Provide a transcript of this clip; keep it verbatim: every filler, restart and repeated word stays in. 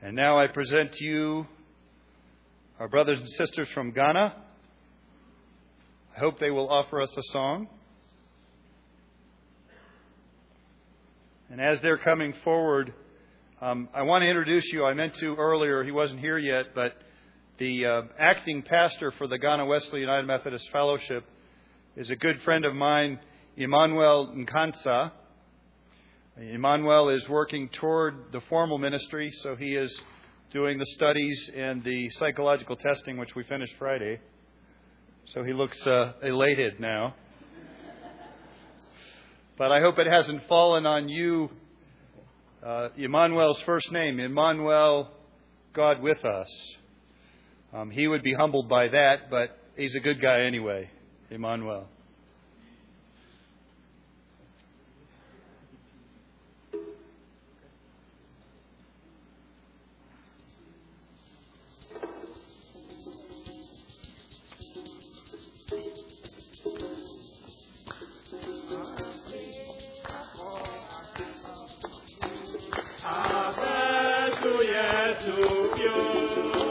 And now I present to you our brothers and sisters from Ghana. I hope they will offer us a song. And as they're coming forward, um, I want to introduce you. I meant to earlier, he wasn't here yet, but the uh, acting pastor for the Ghana Wesley United Methodist Fellowship is a good friend of mine, Emmanuel Nkansa. Emmanuel is working toward the formal ministry, so he is doing the studies and the psychological testing, which we finished Friday. So he looks uh, elated now. But I hope it hasn't fallen on you, uh, Emmanuel's first name, Emmanuel, God with us. Um, he would be humbled by that, but he's a good guy anyway, Emmanuel. To you.